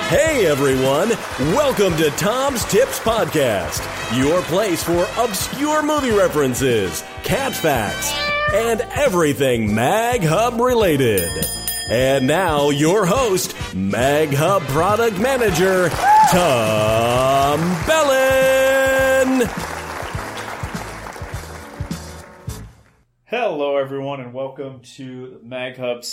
Hey everyone, welcome to Tom's Tips Podcast, your place for obscure movie references, cat facts, and everything MagHub related. And now your host, MagHub Product Manager, Tom Bellin. Hello, everyone, and welcome to MagHub's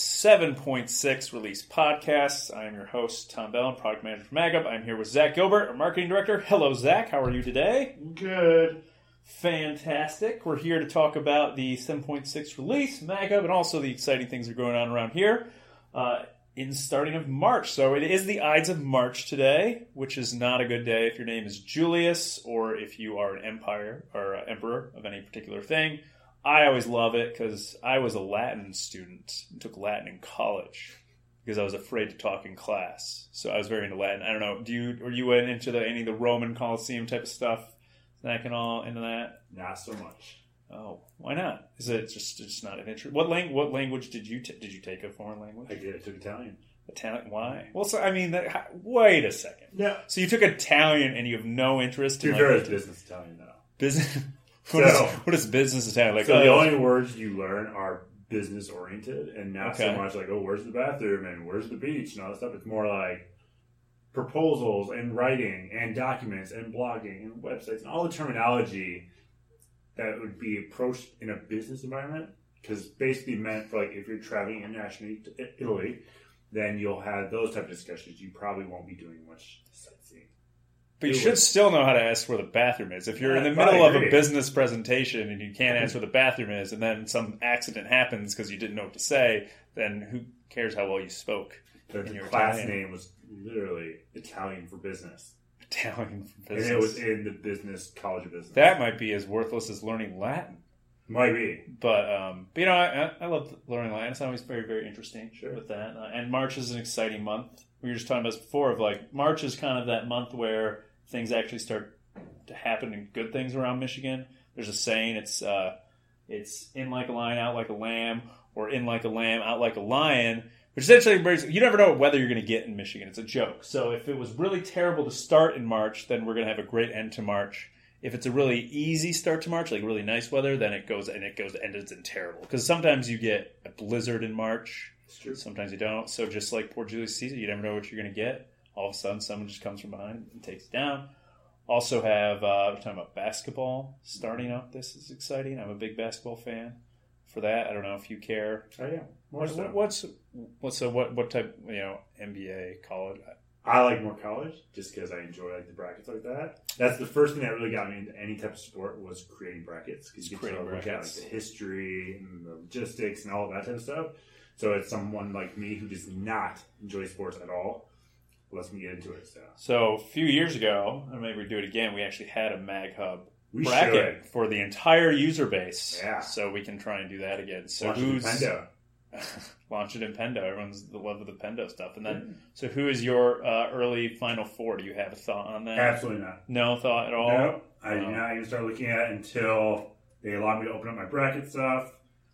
7.6 release podcast. I am your host, Tom Bellin, Product Manager for MagHub. I'm here with Zach Gilbert, our Marketing Director. Hello, Zach. How are you today? Good. Fantastic. We're here to talk about the 7.6 release, MagHub, and also the exciting things that are going on around here in the starting of March. So it is the Ides of March today, which is not a good day if your name is Julius or if you are an empire or emperor of any particular thing. I always love it because I was a Latin student and took Latin in college because I was afraid to talk in class. So I was very into Latin. I don't know. Were you into any of the Roman Colosseum type of stuff? Snacking all into that? Not so much. Oh, why not? Is it just not an interest? What language did you take a foreign language? I did. I took Italian. Italian? Why? Well, so I mean, wait a second. Yeah. So you took Italian and you have no interest in business Italian though. Business. What is business Italian? Like, so the only words you learn are business oriented and not so much like, oh, where's the bathroom and where's the beach and all that stuff. It's more like proposals and writing and documents and blogging and websites and all the terminology that would be approached in a business environment. Because basically meant for like if you're traveling internationally to Italy, then you'll have those type of discussions. You probably won't be doing much sightseeing. But you should still know how to ask where the bathroom is. If you're in the middle of a business presentation and you can't answer where the bathroom is, and then some accident happens because you didn't know what to say, then who cares how well you spoke? The class name was literally Italian for business. Italian for business. And it was in the business college of business. That might be as worthless as learning Latin. Might be. But you know, I love learning Latin. It's always very, very interesting with that. And March is an exciting month. We were just talking about this before of like March is kind of that month where things actually start to happen and good things around Michigan. There's a saying, it's in like a lion, out like a lamb, or in like a lamb, out like a lion, which essentially brings, you never know what weather you're going to get in Michigan. It's a joke. So if it was really terrible to start in March, then we're going to have a great end to March. If it's a really easy start to March, like really nice weather, then it goes and ends in terrible. Because sometimes you get a blizzard in March. It's true. Sometimes you don't. So just like poor Julius Caesar, you never know what you're going to get. All of a sudden, someone just comes from behind and takes it down. Also have, we're talking about basketball starting up. This is exciting. I'm a big basketball fan for that. I don't know if you care. Oh, yeah. More so. What type, NBA, college? I like more college just because I enjoy like the brackets like that. That's the first thing that really got me into any type of sport was creating brackets. Because you get to look at like the history and the logistics and all of that type of stuff. So it's someone like me who does not enjoy sports at all. Let's get into it. So a few years ago, and maybe we do it again, we actually had a MagHub bracket for the entire user base. Yeah. So we can try and do that again. So launch it in Pendo. Everyone's the love of the Pendo stuff. And then, So who is your early Final Four? Do you have a thought on that? Absolutely not. No thought at all? No. I did not even start looking at it until they allowed me to open up my bracket stuff.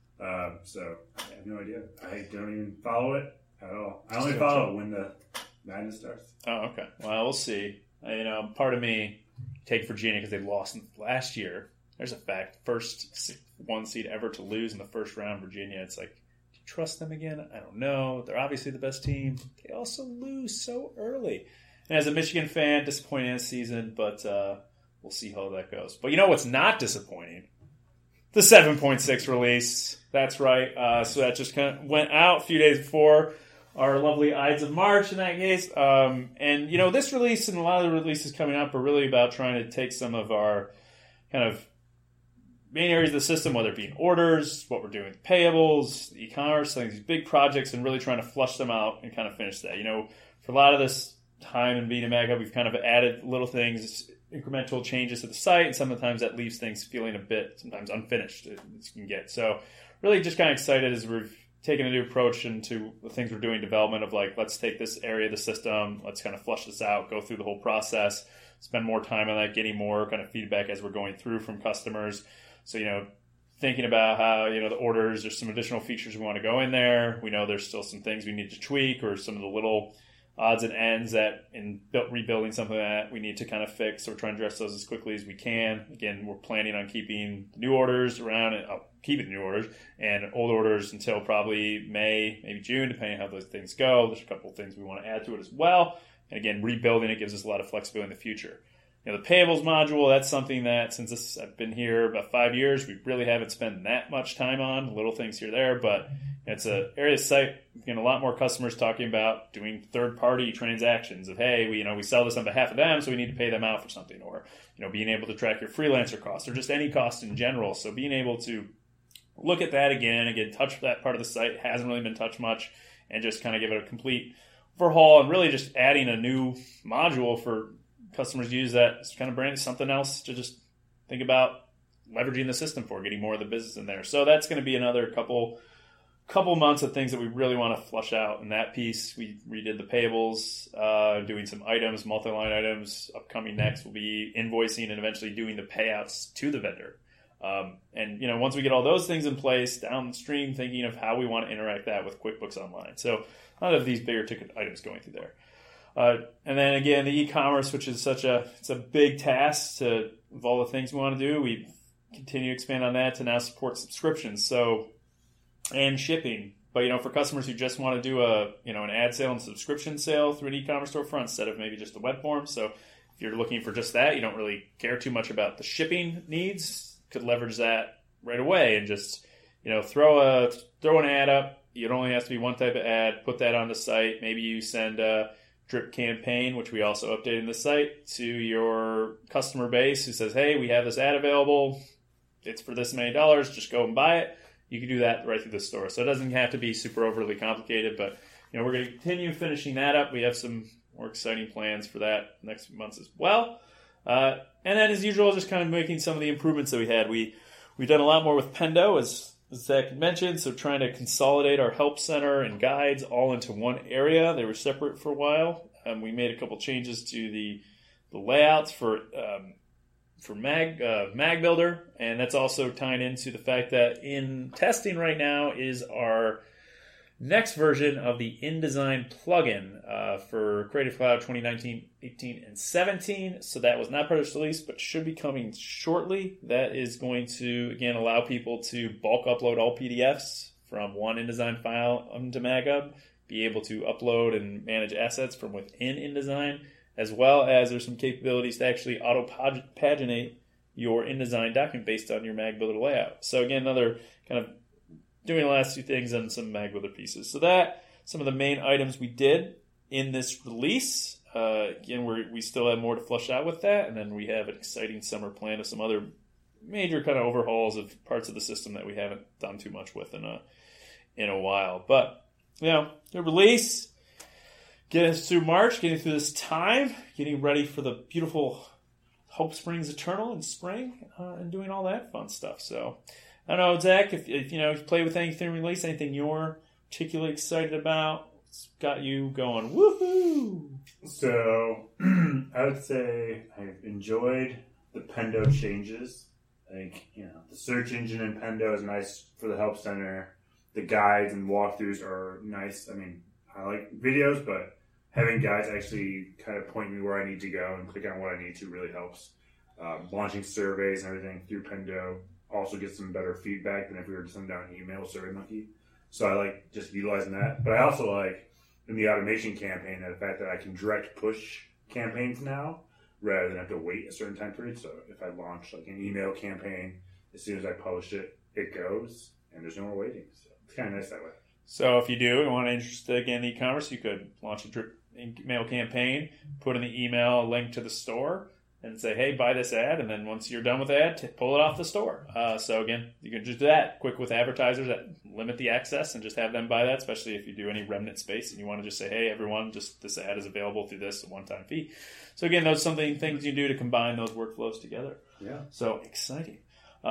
So I have no idea. I don't even follow it at all. I only follow it when the madness starts. Oh, okay. Well, we'll see. Part of me take Virginia because they lost last year. There's a fact. First one seed ever to lose in the first round, Virginia. It's like, do you trust them again? I don't know. They're obviously the best team. They also lose so early. And as a Michigan fan, disappointed in the season, but we'll see how that goes. But you know what's not disappointing? The 7.6 release. That's right. So that just kind of went out a few days before our lovely Ides of March in that case. And, this release and a lot of the releases coming up are really about trying to take some of our kind of main areas of the system, whether it be in orders, what we're doing with payables, e-commerce, these big projects, and really trying to flush them out and kind of finish that. For a lot of this time in being a MagHub, we've kind of added little things, incremental changes to the site, and sometimes that leaves things feeling a bit sometimes unfinished as you can get. So really just kind of excited as we've taken a new approach into the things we're doing development of like, let's take this area of the system, let's kind of flush this out, go through the whole process, spend more time on that, getting more kind of feedback as we're going through from customers. So, thinking about how, the orders, there's some additional features we want to go in there. We know there's still some things we need to tweak or some of the little odds and ends that in rebuilding something that we need to kind of fix. So we're trying to address those as quickly as we can. Again, we're planning on keeping new orders around and keeping new orders and old orders until probably May, maybe June, depending on how those things go. There's a couple of things we want to add to it as well. And again, rebuilding it gives us a lot of flexibility in the future. The payables module, that's something that since I've been here about 5 years, we really haven't spent that much time on. Little things here or there, but it's an area of site. A lot more customers talking about doing third-party transactions of, hey, we sell this on behalf of them, so we need to pay them out for something, or being able to track your freelancer costs, or just any cost in general. So being able to look at that again, touch that part of the site hasn't really been touched much, and just kind of give it a complete overhaul, and really just adding a new module for customers to use that as kind of brand something else to just think about leveraging the system for, getting more of the business in there. So that's going to be another couple months of things that we really want to flush out in that piece. We redid the payables, doing some items, multi-line items. Upcoming next will be invoicing and eventually doing the payouts to the vendor. And once we get all those things in place, downstream thinking of how we want to interact that with QuickBooks Online. So a lot of these bigger ticket items going through there. And then again, the e-commerce, which is it's a big task of all the things we want to do. We continue to expand on that to now support subscriptions, and shipping. But for customers who just want to do an ad sale and subscription sale through an e-commerce storefront instead of maybe just a web form. So if you're looking for just that, you don't really care too much about the shipping needs, could leverage that right away and just throw an ad up. It only has to be one type of ad. Put that on the site. Maybe you send a drip campaign, which we also updated in the site, to your customer base who says, hey, we have this ad available. It's for this many dollars. Just go and buy it. You can do that right through the store. So it doesn't have to be super overly complicated, but we're going to continue finishing that up. We have some more exciting plans for that next few months as well. And then as usual, just kind of making some of the improvements that we had. We've done a lot more with Pendo, as Zach mentioned, so trying to consolidate our help center and guides all into one area. They were separate for a while. We made a couple changes to the layouts for Mag Builder, and that's also tying into the fact that in testing right now is our next version of the InDesign plugin for Creative Cloud 2019, 18, and 17. So that was not part of this release, but should be coming shortly. That is going to, again, allow people to bulk upload all PDFs from one InDesign file onto MagHub, be able to upload and manage assets from within InDesign, as well as there's some capabilities to actually auto-paginate your InDesign document based on your Mag Builder layout. So again, another kind of doing the last two things on some Mag Builder pieces. So that, some of the main items we did in this release. Again, we still have more to flush out with that, and then we have an exciting summer plan of some other major kind of overhauls of parts of the system that we haven't done too much with in a while. But the release, getting us through March, getting through this time, getting ready for the beautiful Hope Springs Eternal in spring, and doing all that fun stuff. So I don't know, Zach, if you play with anything release, anything you're particularly excited about, it's got you going, woohoo! So I would say I've enjoyed the Pendo changes. I think, the search engine in Pendo is nice for the Help Center. The guides and walkthroughs are nice. I mean, I like videos, but having guides actually kind of point me where I need to go and click on what I need to really helps. Launching surveys and everything through Pendo also gets some better feedback than if we were to send out an email with SurveyMonkey. So I like just utilizing that. But I also like in the automation campaign the fact that I can direct push campaigns now rather than have to wait a certain time period. So if I launch like an email campaign, as soon as I publish it, it goes and there's no more waiting. So it's kind of nice that way. So if you do and want to interest again in e-commerce, you could launch a drip email campaign, put in the email a link to the store, and say, hey, buy this ad, and then once you're done with the ad, pull it off the store. So again, you can just do that quick with advertisers that limit the access and just have them buy that, especially if you do any remnant space and you want to just say, hey, everyone, just this ad is available through this one-time fee. So again, those are things you do to combine those workflows together. Yeah. So exciting.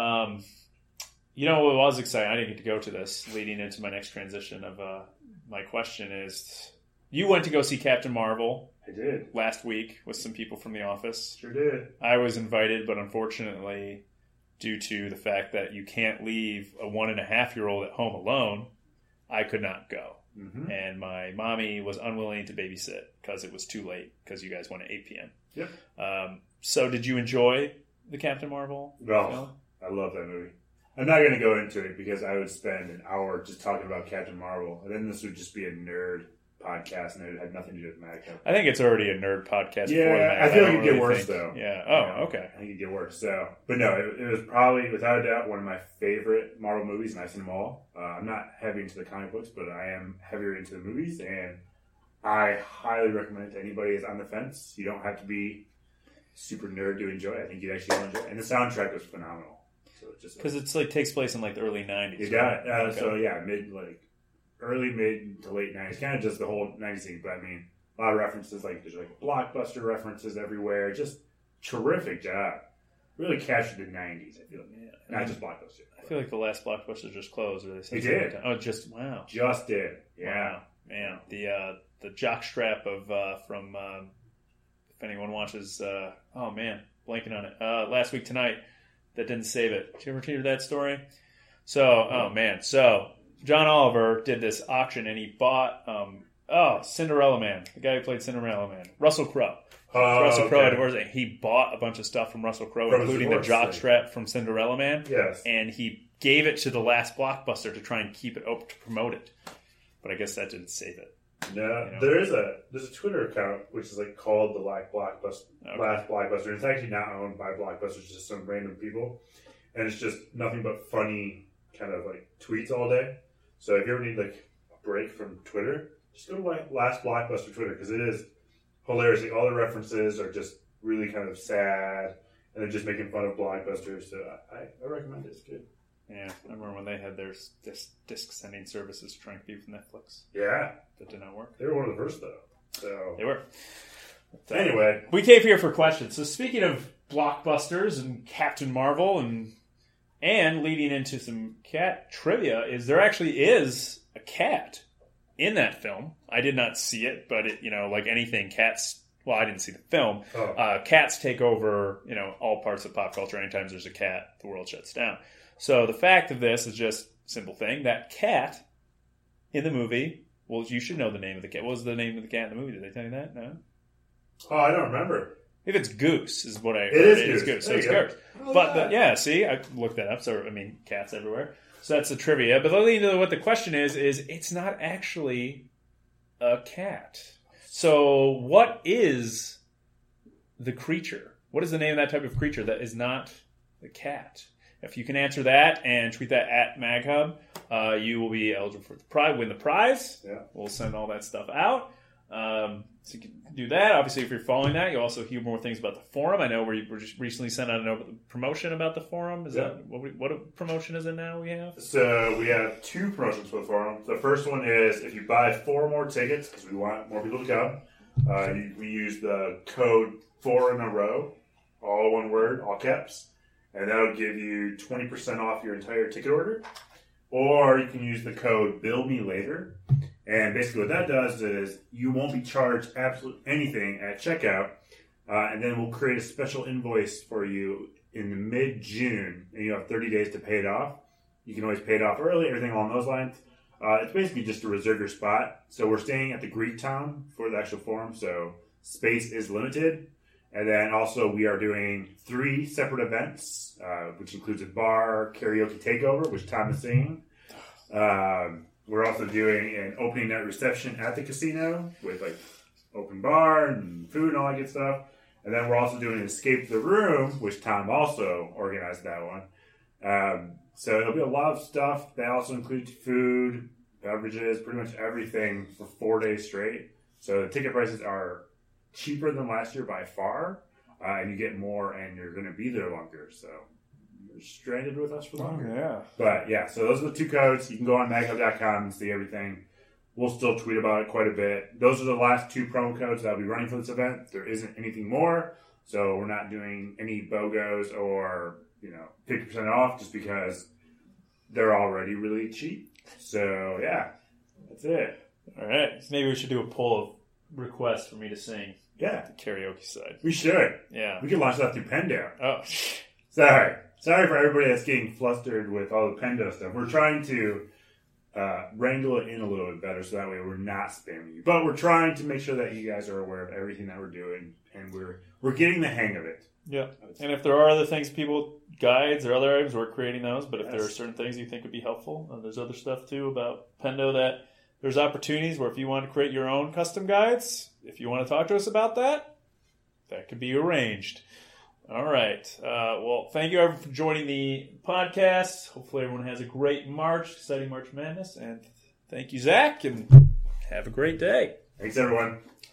What was exciting, I didn't get to go to this, leading into my next transition of my question is, you went to go see Captain Marvel. I did. Last week with some people from the office. Sure did. I was invited, but unfortunately, due to the fact that you can't leave a 1.5-year-old at home alone, I could not go. Mm-hmm. And my mommy was unwilling to babysit because it was too late because you guys went at 8 p.m. Yep. So did you enjoy the Captain Marvel Well, film? I love that movie. I'm not going to go into it because I would spend an hour just talking about Captain Marvel, and then this would just be a nerd podcast, and it had nothing to do with Mad Cup. I think it's already a nerd podcast. Yeah, before the Mad. I feel like don't it'd get really worse, think- though. Yeah. You know, Oh, okay. I think it'd get worse. So, but no, it was probably, without a doubt, one of my favorite Marvel movies, and I've seen them all. I'm not heavy into the comic books, but I am heavier into the movies, and I highly recommend it to anybody who's on the fence. You don't have to be super nerd to enjoy it. I think you'd actually enjoy it. And the soundtrack was phenomenal. So it's just Because it's like takes place in like the early 90s. you got it. Okay. So yeah, early mid to late 90s, kind of just the whole 90s thing. But I mean, a lot of references, like there's like blockbuster references everywhere. Just terrific job. Really captured the 90s. I feel like not just blockbuster. I feel like the last Blockbuster just closed. Or they said It something did. like that. Oh, just wow. Just did. Yeah. Wow. Man, the jockstrap of from if anyone watches, oh man, blanking on it. Last Week Tonight, that didn't save it. Did you ever hear that story? So, oh man, so John Oliver did this auction and he bought Cinderella Man, the guy who played Cinderella Man, Russell Crowe. Russell Crowe had divorced, and he bought a bunch of stuff from Russell Crowe, including the jockstrap from Cinderella Man. Yes. And he gave it to the last Blockbuster to try and keep it open to promote it. But I guess that didn't save it. No, You know? there's a Twitter account which is like called the Last Blockbuster. Okay. Last Blockbuster. It's actually not owned by Blockbuster. It's just some random people, and it's just nothing but funny kind of like tweets all day. So if you ever need like a break from Twitter, just go to Last Blockbuster Twitter because it is hilarious. Like, all the references are just really kind of sad, and they're just making fun of Blockbuster. So I recommend it. It's good. Yeah, I remember when they had their disc sending services to try and compete with Netflix. Yeah, That did not work. they were one of the first though. So They were. But, anyway, we came here for questions. So speaking of blockbusters and Captain Marvel and leading into some cat trivia, is there actually is a cat in that film. I did not see it, but it, like anything, cats. Well, I didn't see the film. Cats take over, all parts of pop culture. Anytime there's a cat, the world shuts down. So the fact of this is just a simple thing. That cat in the movie, well, you should know the name of the cat. What was the name of the cat in the movie? Did they tell you that? No? I don't remember. If it's Goose, is what I heard. It is Goose. So There it's you go. Goose. Oh, But yeah. see, I looked that up. So, cats everywhere. So that's the trivia. But leading to what the question is it's not actually a cat. So what is the creature? What is the name of that type of creature that is not the cat? If you can answer that and tweet that at MagHub, you will be eligible for the prize. Win the prize. Yeah. We'll send all that stuff out. So you can do that. Obviously, if you're following that, you'll also hear more things about the forum. I know we just recently sent out a promotion about the forum. Is that what promotion is it now we have? So we have two promotions for the forum. The first one is if you buy 4 more tickets, because we want more people to come, we use the code 4 in a row, all one word, all caps, and that'll give you 20% off your entire ticket order. Or you can use the code BillMeLater. And basically what that does is you won't be charged absolutely anything at checkout, and then we'll create a special invoice for you in the mid-June, and you have 30 days to pay it off. You can always pay it off early, everything along those lines. It's basically just to reserve your spot. So we're staying at the Greek Town for the actual forum, so space is limited. And then also we are doing 3 separate events, which includes a bar karaoke takeover, which Tom is singing. We're also doing an opening night reception at the casino with like open bar and food and all that good stuff. And then we're also doing an escape the room, which Tom also organized that one. So it'll be a lot of stuff. That also includes food, beverages, pretty much everything for 4 days straight. So the ticket prices are cheaper than last year by far, and you get more, and you're going to be there longer. So you're stranded with us for longer. yeah. But yeah, so those are the 2 codes. You can go on maghub.com and see everything. We'll still tweet about it quite a bit. Those are the last 2 promo codes that I'll be running for this event. There isn't anything more, so we're not doing any BOGOs or 50% off just because they're already really cheap. So yeah, that's it. All right. So maybe we should do a poll of requests for me to sing Yeah, the karaoke side. we should. Yeah. We could launch that through Pendo. Oh, Sorry for everybody that's getting flustered with all the Pendo stuff. We're trying to wrangle it in a little bit better so that way we're not spamming you. But we're trying to make sure that you guys are aware of everything that we're doing, and we're getting the hang of it. Yeah. And if there are other things, guides or other items, we're creating those. But if there are certain things you think would be helpful, there's other stuff too about Pendo that there's opportunities where if you want to create your own custom guides, if you want to talk to us about that, that could be arranged. All right. Well, thank you everyone for joining the podcast. Hopefully everyone has a great March, exciting March Madness. And thank you, Zach, and have a great day. Thanks, everyone.